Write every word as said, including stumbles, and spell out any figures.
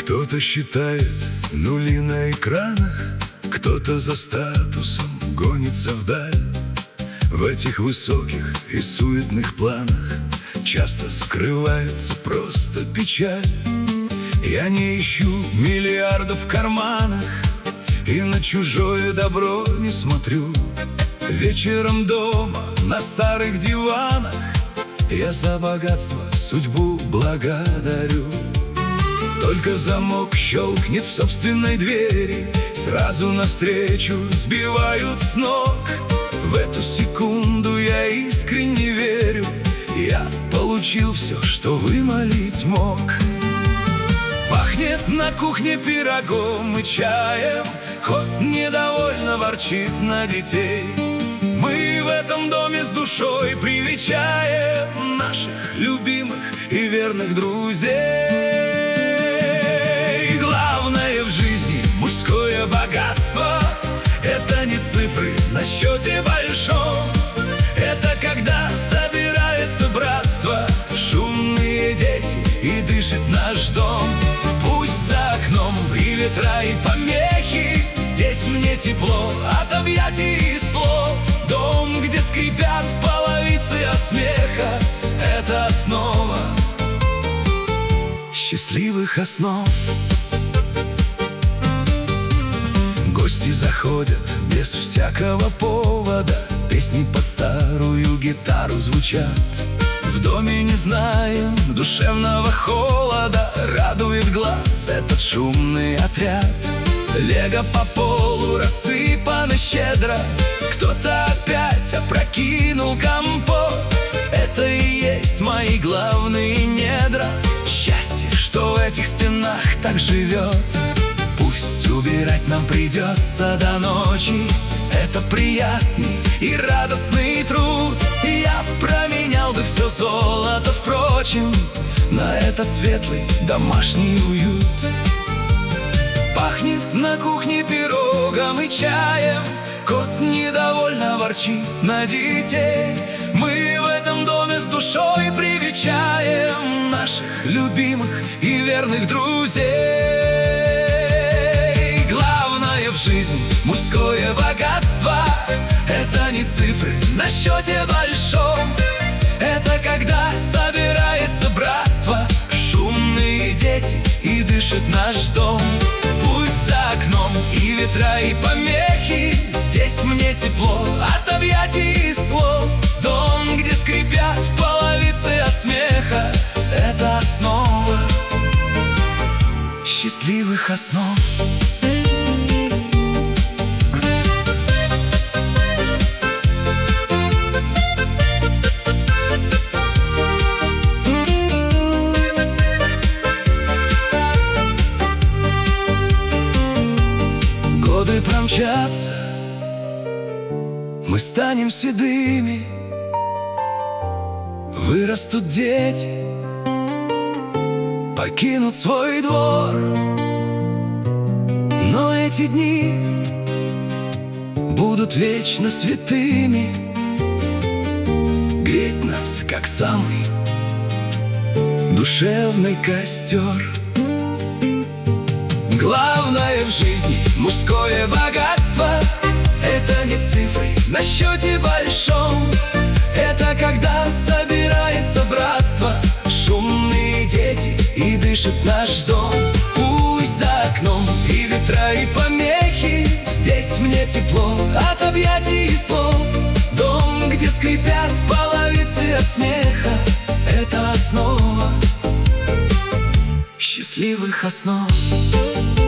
Кто-то считает нули на экранах, кто-то за статусом гонится вдаль. В этих высоких и суетных планах часто скрывается просто печаль. Я не ищу миллиардов в карманах и на чужое добро не смотрю. Вечером дома на старых диванах я за богатство судьбу благодарю. Только замок щелкнет в собственной двери, сразу навстречу сбивают с ног. В эту секунду я искренне верю, я получил все, что вымолить мог. Пахнет на кухне пирогом и чаем, кот недовольно ворчит на детей. Мы в этом доме с душой привечаем наших любимых и верных друзей. Главное в жизни мужское богатство — это не цифры на счете большом. Это когда собирается братство, шумные дети, и дышит наш дом. Пусть за окном и ветра, и помехи, здесь мне тепло от объятий и слов. Дом, где скрипят половицы от смеха, это основа счастливых основ. Гости заходят без всякого повода, песни под старую гитару звучат. В доме не знаем душевного холода, радует глаз этот шумный отряд. Лего по полу рассыпано щедро, кто-то опять опрокинул компот. Это и есть мои главные недра, счастье, что в этих стенах так живет. Пусть убирать нам придется до ночи, это приятный и радостный труд. Я променял бы все золото, впрочем, на этот светлый домашний уют. Пахнет на кухне пирогом и чаем, кот недовольно ворчит на детей. Мы в этом доме с душой привечаем наших любимых и верных друзей. Главное в жизни мужское богатство — это не цифры на счете большом. Это когда собирается братство, шумные дети, и дышит наш дом. Пусть за окном и ветра, и помехи, здесь мне тепло от объятий и слов. Дом, где скрипят половицы от смеха, это основа счастливых основ. Годы промчатся, мы станем седыми, вырастут дети, покинут свой двор. Но эти дни будут вечно святыми, греть нас, как самый душевный костер. Главное в жизни мужское богатство — это не цифры на счете большом. Это когда собирается братство, шумные дети, и дышит наш дом. Пусть за окном и ветра, и помехи, здесь мне тепло от объятий и слов. Дом, где скрипят половицы от смеха, это основа счастливых основ.